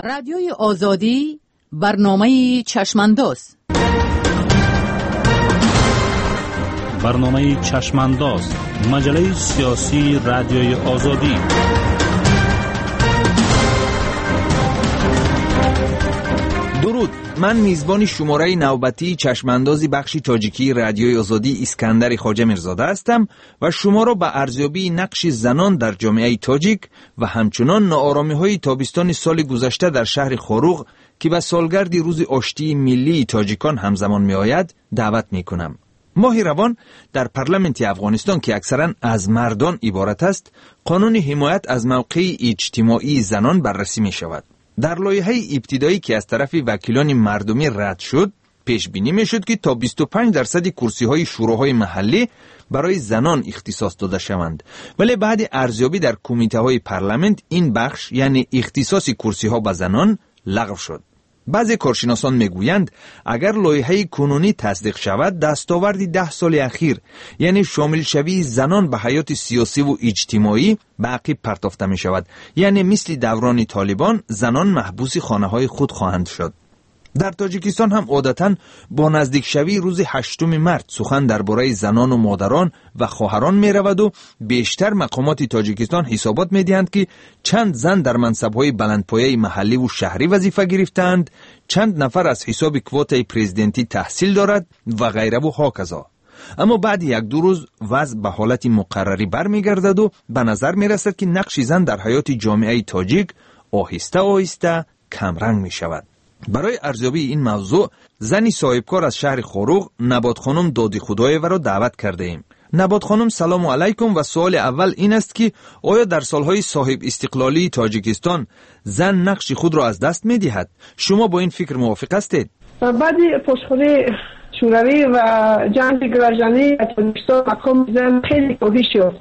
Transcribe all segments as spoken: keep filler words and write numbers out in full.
رادیوی آزادی برنامه چشمانداز برنامه چشمانداز مجله سیاسی رادیوی آزادی. درود، من میزبان شماره نوبتی چشماندازی بخش تاجیکی رادیوی آزادی اسکندر خواجه میرزاده هستم و شما را به ارزیابی نقش زنان در جامعه تاجیک و همچنان ناآرامی‌های تابستان سال گذشته در شهر خاروغ که به سالگرد روز آشتی ملی تاجیکان همزمان می‌آید دعوت می‌کنم. ماه روان در پارلمانت افغانستان که اکثرا از مردان عبارت است، قانون حمایت از موقع اجتماعی زنان بررسی می‌شود. در لایحه ابتدایی که از طرف وکیلان مردمی رد شد، پیش بینی میشد که تا بیست و پنج درصد کرسی‌های شوراهای محلی برای زنان اختصاص داده شوند، ولی بعد ارزیابی در کمیته‌های پارلمان این بخش یعنی اختصاص کرسی‌ها به زنان لغو شد. بعضی کارشناسان میگویند اگر لایحه کنونی تصدیق شود، دستاورد ده سال اخیر یعنی شامل شوی زنان به حیات سیاسی و اجتماعی به عقب پرتافته می شود، یعنی مثل دوران طالبان زنان محبوس خانه های خود خواهند شد. در تاجیکستان هم عادتاً با نزدیک شوی روز هشتم مارس سخن درباره زنان و مادران و خواهران می رود و بیشتر مقامات تاجیکستان حسابات می دهند که چند زن در منصب‌های بلندپایه محلی و شهری وظیفه گرفتند، چند نفر از حساب کوتای پرزیدنتی تحصیل دارد و غیره و هاکذا. اما بعد یک دو روز وضع به حالت مقرری برمیگردد و به نظر می رسد که نقش زن در حیات جامعه تاجیک آهسته آهسته کمرنگ می شود. برای ارزیابی این موضوع زنی صاحبکار از شهر خاروغ، نبات خانم دادی خدایو را دعوت کرده ایم. نبات خانم سلام علیکم و سوال اول این است که آیا در سالهای صاحب استقلالی تاجیکستان زن نقش خود را از دست می دهد؟ شما با این فکر موافق هستید؟ بعد پشتخانه شوروی و جنگ گرجانی تاجیکستان مقام زن خیلی کاهش یافت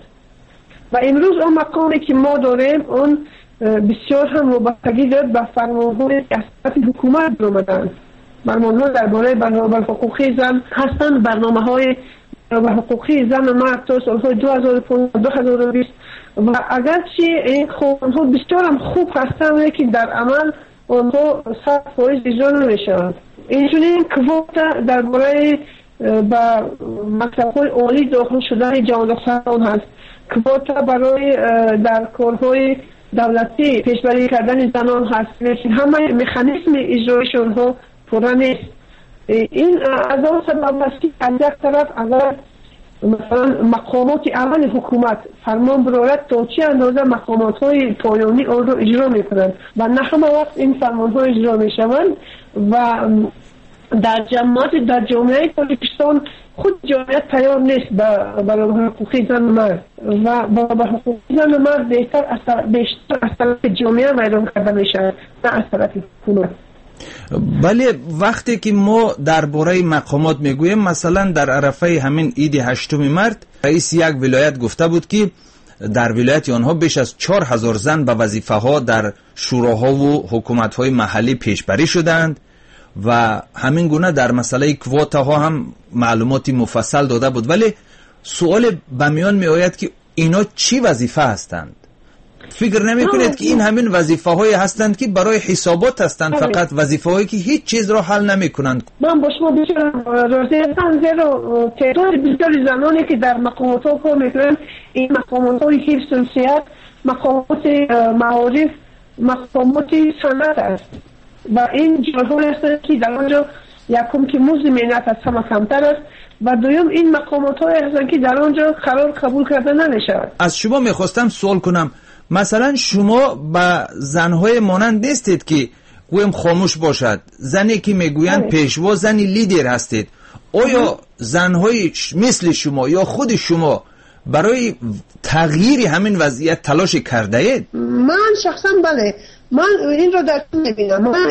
و امروز اون مقامی که ما داریم اون بسیار هم وابستگی دارد به فرمان‌های که از طرف حکومت برآمدند. فرمان‌ها درباره برابر حقوقی زن هستند، برنامه‌های برابر حقوقی زن و مرد تا سال‌های دو هزار و پانزده دو هزار و بیست و اگرچه این قانون‌ها بسیار هم خوب هستند لیکن در عمل آنها صد فیصد اجرا نمی‌شوند. اینجوری کوتا درباره با مکتب‌های عالی داخل شدن جان‌دختران هست، کوتا برای در کارهای دولتی پیشبری کردن زنان هست، لیکن همه مکانیزم اجرایشون ها پورا نیست. این از آن سبب است که از یک طرف اگر مثلا مقامات اول حکومت فرمان برآورد تا چه اندازه مقامات های پایانی آن را اجرا میکنند و نه همه وقت این فرمان ها اجرا میشوند و در جماعت در جامعه تاجیکستان خود جامعه تیار نیست برای حقوقی زن و مرد و برای حقوقی زن و مرد بیشتر از بیشتر از طرف جامعه میدان کرده میشه نه از طرف حکومت. ولی وقتی که ما درباره مقامات میگویم، مثلا در عرفه همین عید هشتم مارس رئیس یک ولایت گفته بود که در ولایت آنها بیش از چهار هزار زن به وظیفه ها در شوراها و حکومت های محلی پیشبری شدند و همین گونه در مسئله کواتا ها هم معلوماتی مفصل داده بود. ولی سوال به میان می آید که اینا چی وظیفه هستند؟ فکر نمی کنید که این همین وظیفه های هستند که برای حسابات هستند، فقط وظیفه هایی که هیچ چیز را حل نمی کنند؟ من با شما بسیار راضی هستم، زیرا تعداد بسیار زنانی که در مقامات ها کار میکنند این مقامات های حفظ السیاحت، مقامات معارف، مقامات صنعت است و این جاهای هستند که در آنجا یکم که مزد مهنت از همه کمتر است و دوم این مقامات های هستند که در آنجا قرار قبول کرده نمیشود. از شما میخواستم سوال کنم، مثلا شما با زنهای مانند نیستید که گویم خاموش باشد، زنی که میگویند پیشوا، زنی لیدر هستید. آیا زنهای مثل شما یا خود شما برای تغییر همین وضعیت تلاش کرده اید؟ من شخصا بله، من این رو در میبینم. من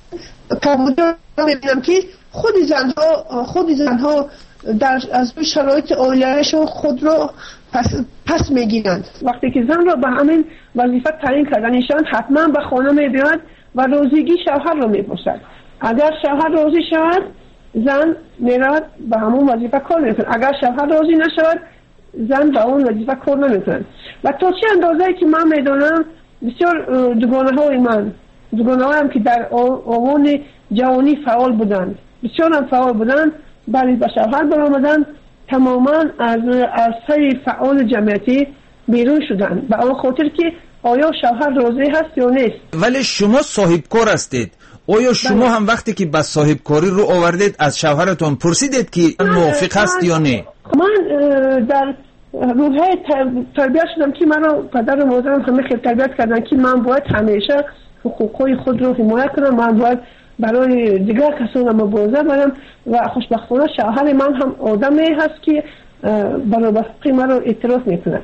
کامودا میبینم که خود زنها خود زنها در از شرایط عائله‌شون خود رو پس پس میگیرند. وقتی که زن رو به همین وظیفه تعیین کردنشان حتما به خانه میبیاد و روزیگی شوهر رو میپرسد. اگر شوهر راضی شود زن میرد به همون وظیفه کار میکنه، اگر شوهر راضی نشود زن به اون وظیفه کار نمیکنه. و تا چه اندازه‌ای که من میدونم بسیار دوگانه های من بزرگانم که در آوان جوانی فعال بودند، بسیار هم فعال بودند، ولی به شوهر برآمدن تماما از عرصه فعال جمعیتی بیرون شدند. به آن خاطر که آیا شوهر راضی هست یا نیست. ولی شما صاحب کار هستید، آیا شما بله. هم وقتی که به صاحب کاری رو آوردید از شوهرتون پرسیدید که موافق هست یا نه؟ من در روحه تربیت شدم که منو پدر و مادرم همه خیلی تربیت کردن که من باید همیشه حقوقای خود رو حمایت کنم، من باید برای دیگر کسان مبارزه برم و خوشبختانه شوهر من هم آدمی هست که برای حقوق من رو اعتراف میکنه.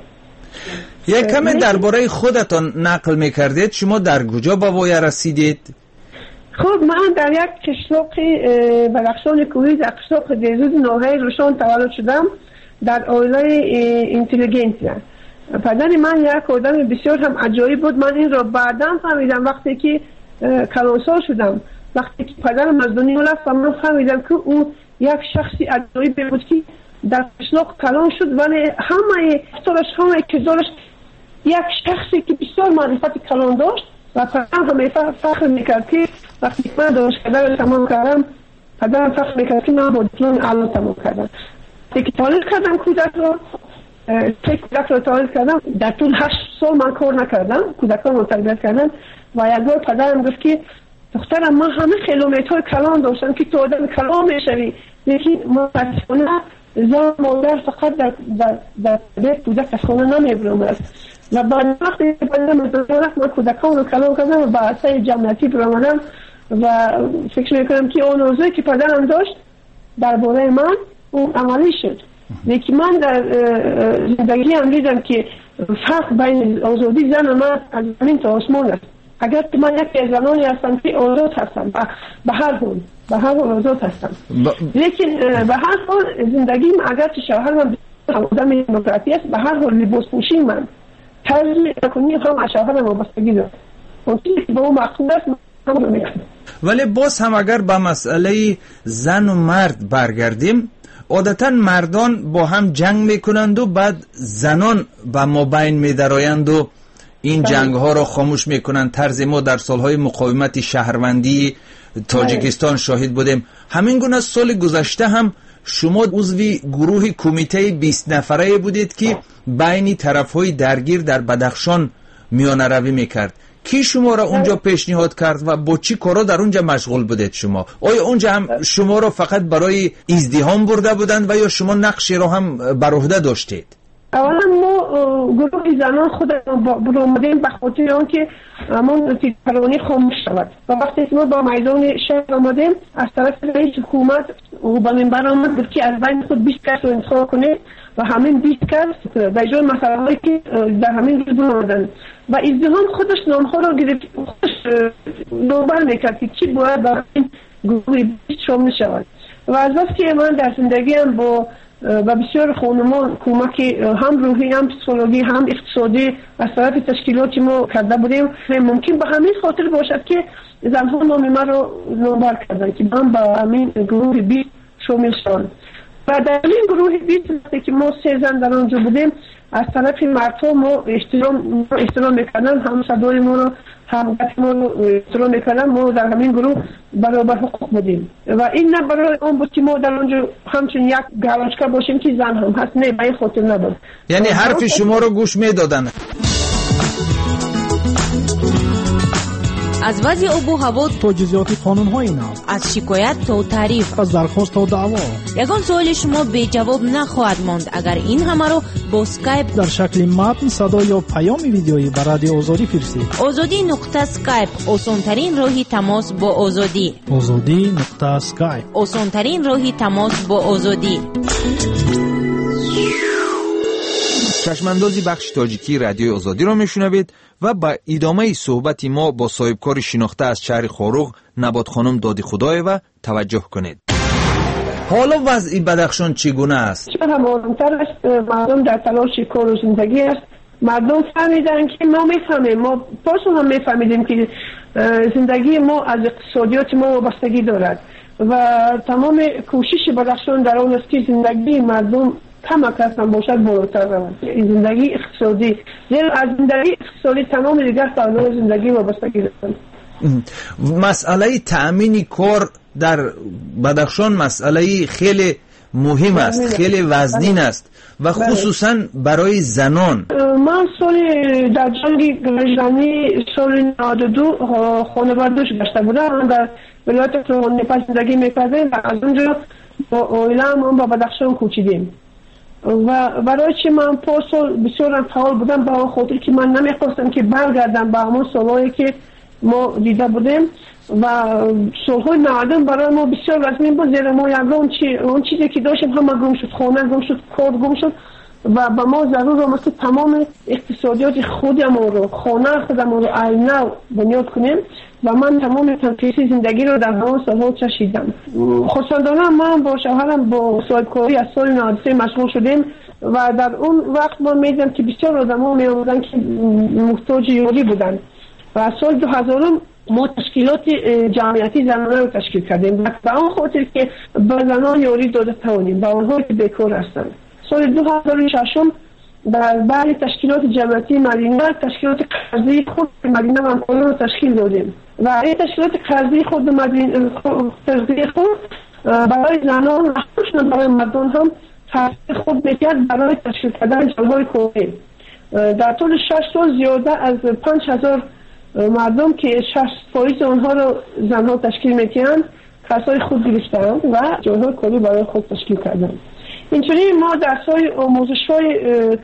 یک کمی درباره خودتان نقل میکردید، شما در کجا به وای رسیدید؟ خب من در یک قشلاق بدخشان کوهی در قشلاق دیزود ناحیه روشان تولد شدم، در عائله اینتلیجنسیا. پدر من یک آدم بسیار هم عجایب بود. من این را بعداً فهمیدم وقتی که کلانسال شدم، وقتی که پدرم از دنیا رفت من فهمیدم که او یک شخصی عجایب بود که در قشلاق کلان شد، ولی همه افتارش همه کردارش یک شخصی که بسیار معرفت کلان داشت و پدرم همه فخر میکرد که وقتی من دانشکده رو تمام کردم پدرم فخر میکرد که من با دیپلم اعلی تمام کردم. که تولید کردم کودک رو که کودک رو تولید کردم در طول هشت سال من کار نکردم، کودکان رو تربیت کردم و یک بار پدرم گفت که دخترم من همه کیلومترهای کلان داشتم که تو آدم کلان میشوی، لیکن متاسفانه زن مادر فقط در در در بیت کودک از خانه نمیبرامد و بعد وقتی پدرم از دنیا رفت من کودکان رو کلان کردم و به عرصه جمعیتی برآمدم و فکر میکنم که اون روزی که پدرم داشت درباره من اون عملی شد. لیکن من در زندگی هم دیدم که فرق بین آزادی زن و مرد از زمین تا آسمان است. اگر من یکی از زنانی هستم که آزاد هستم به هر حال به هر حال آزاد هستم، لیکن به هر حال زندگیم اگر که شوهرم آدم دموکراتی است به هر حال لباس پوشی من طرز کنی هم از شوهرم وابستگی دارد. اون چیزی که با اون مقصود است هم رو میکنم. ولی باز هم اگر به مسئله زن و مرد برگردیم، عادتا مردان با هم جنگ میکنند و بعد زنان به مابین میدرآیند و این جنگ ها را خاموش میکنند. طرز ما در سالهای مقاومت شهروندی تاجیکستان شاهد بودیم. همین گونه سال گذشته هم شما عضو گروه کمیته بیست نفره بودید که بین طرفهای درگیر در بدخشان میانه روی میکرد. کی شما را اونجا پیشنهاد کرد و با چی کارا در اونجا مشغول بودید شما؟ آیا اونجا هم شما را فقط برای ازدحام برده بودند و یا شما نقشی را هم بر عهده داشتید؟ اولا ما گروه زنان خودمون برآمدیم به خاطر آنکه همون تیرپرانی خاموش شود و وقتی ما با میدان شهر آمدیم از طرف رئیس حکومت او به منبر آمد گفت که از بین خود بیست کس رو انتخاب کنید و همین بیست کس در جای مسئله هایی که در همین روز برآمدن و ازدحام خودش نامها رو گرفت، خودش نوبر میکرد که چی باید در این گروه بیست شامل شود. و از بس که من در زندگیم با و بسیار خانمان کمک هم روحی هم پسیکولوژی هم اقتصادی از طرف تشکیلاتی ما کرده بودیم، ممکن به همین خاطر باشد که زنها نام ما رو نامبر کردن که من با همین گروه بیست شامل شدم. و در این گروه بیست که ما سه زن در آنجا بودیم از طرف مردها ما احترام احترام میکردن، هم صدای ما رو هم گفت ما رو احترام میکردن. ما در همین گروه برابر حقوق بودیم و این نه برای اون بود که ما در آنجا همچون یک گالاشکا باشیم که زن هم هست، نه به این خاطر نبود. یعنی حرف شما رو گوش میدادن. از وضع آب و هوا تا جزئیات قانون‌های نو، از شکایت تا تعریف، از درخواست تا دعوا، یگان سوال شما بی جواب نخواهد ماند اگر این همه رو با اسکایپ در شکل متن، صدا یا پیام ویدیویی به رادیو آزادی فرستید. آزادی نقطه اسکایپ آسان‌ترین راهی تماس با آزادی. آزادی نقطه اسکایپ آسان‌ترین راهی تماس با آزادی. چشماندازی بخش تاجیکی رادیوی آزادی را میشنوید و با ادامه صحبت ما با صاحبکار شناخته از شهر خاروغ نبات خانم دادی خدای و توجه کنید. حالا وضع بدخشان چگونه است؟ هم آرام‌تر است، مردم در تلاش کار و زندگی است. مردم فهمیدن که ما میفهمیم، ما پاسون هم میفهمیدیم که زندگی ما از اقتصادیات ما وابستگی دارد و تمام کوشش بدخشان در آن است که زندگی مردم کمک هستن باشد بالاتر روند. زندگی اقتصادی زیرا از زندگی اقتصادی تمام دیگر سالهای زندگی وابستگی دارند. مسئله تأمین کار در بدخشان مسئله خیلی مهم است، خیلی وزنین است و خصوصا برای زنان. من سال در جنگ گرجانی سال نود و دو خانواده‌اش گشته بودم. در ولایت نپال زندگی میکردیم و از اونجا با اویلم ما با بدخشان کوچیدیم و برای چی من پاسال بسیار فعال بودم با خاطر که من نمیخواستم که برگردم با همون سالهایی که ما دیده بودیم و سالهای نودم برای ما بسیار وزمین بود، زیرا ما یکم چی اون چیزی که داشتیم همه گم شد، خانه گم شد، کار گم شد و با ما ضرور آمد که تمام اقتصادیات خودمون رو، خانه خودمون رو از نو بنیاد کنیم و من تمام تنفیسی زندگی رو در همون سالها چشیدم. خوشحالانه من با شوهرم با صاحبکاری از سال نود و سه مشغول شدیم و در اون وقت ما میدیدم که بسیار آدم‌ها می‌آمدن که محتاج یاری بودن و از سال دو هزار ما تشکیلات جمعیتی زنانه رو تشکیل کردیم و اون خاطر که به زنان یاری داده توانیم با اونها که بیکار هستند. سال دو هزار و شش در بعد تشکیلات جمعیتی مدینه تشکیلات قرضی خود مدینه و همکاران رو تشکیل دادیم و این تشکیلات قرضی خود مدینه قرضی خود برای زنان و خصوصا برای مردان هم تاثیر خود میکرد برای تشکیل کردن جمعهای کاری. در طول شش سال زیاده از پنج هزار مردم که شصت فیصد اونها رو زنها تشکیل میکنند کسای خود گرفتند و جایهای کاری برای خود تشکیل کردند. اینطوری ما درس‌های آموزش‌های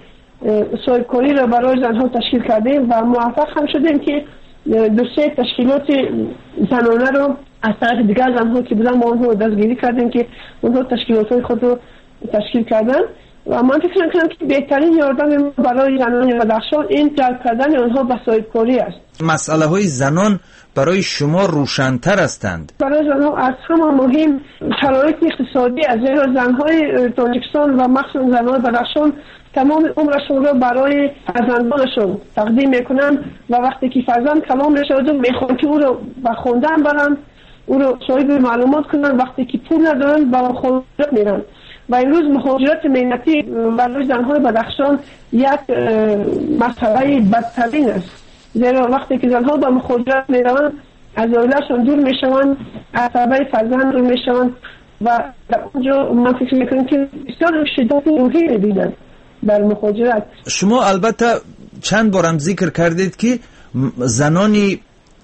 صاحبکاری رو برای زنها تشکیل کردیم و موفق هم شدیم که دو سه تشکیلات زنانه رو از طرف دیگر زنها که بودن ما اونها دستگیری کردیم که اونها تشکیلات‌های خود رو تشکیل کردن و من فکر می‌کنم که بهترین یاردم برای زنان بدخشان این جلب کردن اونها به صاحبکاری است. مسئله‌های زنان برای شما روشن‌تر هستند. برای زنها از همه مهم شرایط اقتصادی از زیرا زنهای تاجیکستان و مخصوصا زنهای بدخشان تمام عمرشون رو برای فرزندانشون تقدیم میکنن و وقتی که فرزند کلام نشود میخوان که او رو به خوندن برن، او رو صاحب معلومات کنن، وقتی که پول ندارن با مهاجرت میرن و این روز مهاجرت مهنتی برای زنهای بدخشان یک مسئله بدترین است، زیرا وقتی که زنها با مهاجرت میرن از اولادشون دور میشون، از تربیت فرزند دور میشون و در اونجا من فکر میکنم که بسیار شدت روحی میبینن در مهاجرت. شما البته چند بارم ذکر کردید که زنانی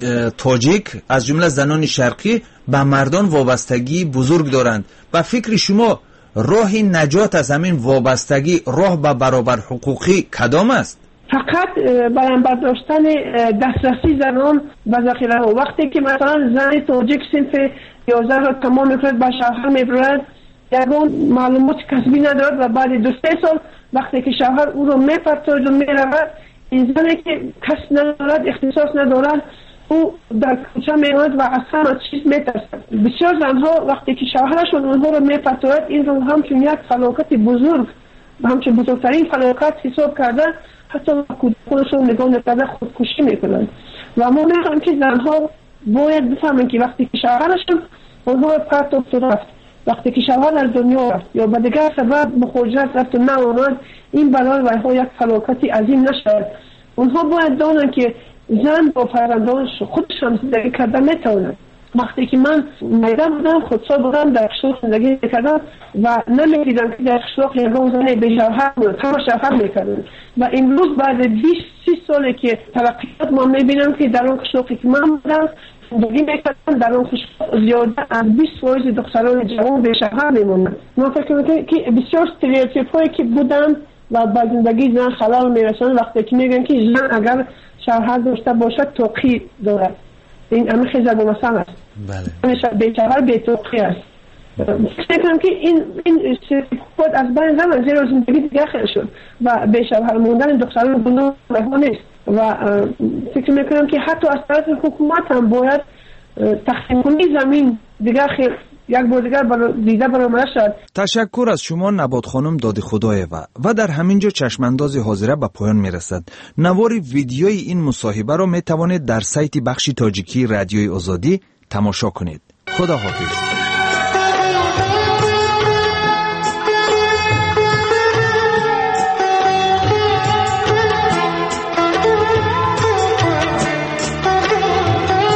تاجیک از جمله زنان شرقی به مردان وابستگی بزرگ دارند. به فکر شما راه نجات از همین وابستگی، راه به برابر حقوقی کدام است؟ فقط برابر داشتن دسترسی زنان به ذخیره ها. وقتی که مثلا زن تاجیک صنف یازده را تمام میکند به شوهر میبرد، یگان معلومات کسبی ندارد و بعد دو سه سال وقتی که شوهر او رو میپرتاید و میرود، این زنی که کس ندارد، اختصاص ندارد، او در کوچه میماند و از همه چیز میترسد. بسیار زنها وقتی که شوهرشون اونها رو میپرتاید این رو همچون یک فلاکت بزرگ و همچون بزرگترین فلاکت حساب کرده، حتی خودشون نگاه نکرده خودکشی میکنن و ما میخوایم که زنها باید بفهمن که وقتی که شوهرشون اونها رو پرتاب تو رفت، وقتی که شوهر از دنیا رفت یا به دیگر سبب مهاجرت رفت و نه آمد، این برای ویها یک فلاکتی عظیم نشد. اونها باید دانن که زن با فرزندانش خودش هم زندگی کرده میتونن. وقتی که من میدم بودم خودسال بودم در قشلاق زندگی میکردم و نمیدیدم که در قشلاق یکان زنه به شوهر بود، همه شوهر میکردن و این روز بعد بیست سی ساله که ترقیات ما میبینم که در اون قشلاقی که من بودم زندگی میکردن، در اون قشلاق زیاده از بیست فیصد دختران جوان به شوهر میمونن. من فکر میکنم که بسیار استریوتیپ هایی که بودن و با زندگی زن خلال میرسن وقتی که میگن که زن اگر شوهر داشته باشد توقی دارد، این همه خیلی ضرب المثل است. بله. به شوهر به توقی است. فکر کنم که این این خود از بین زن زیرا زندگی دیگه خیلی شد و به شوهر موندن دختران گناه نیست و فکر میکنم که حتی از طرف حکومت هم باید تقسیم کنی زمین دیگه خیلی یک بار دیگر برای دیده برآمده شد. تشکر از شما نبات خانم داد خدایوا و در همینجا چشمانداز حاضره به پایان میرسد. نوار ویدیوی این مصاحبه را می توانید در سایت بخش تاجیکی رادیوی آزادی تماشا کنید. خدا حافظ.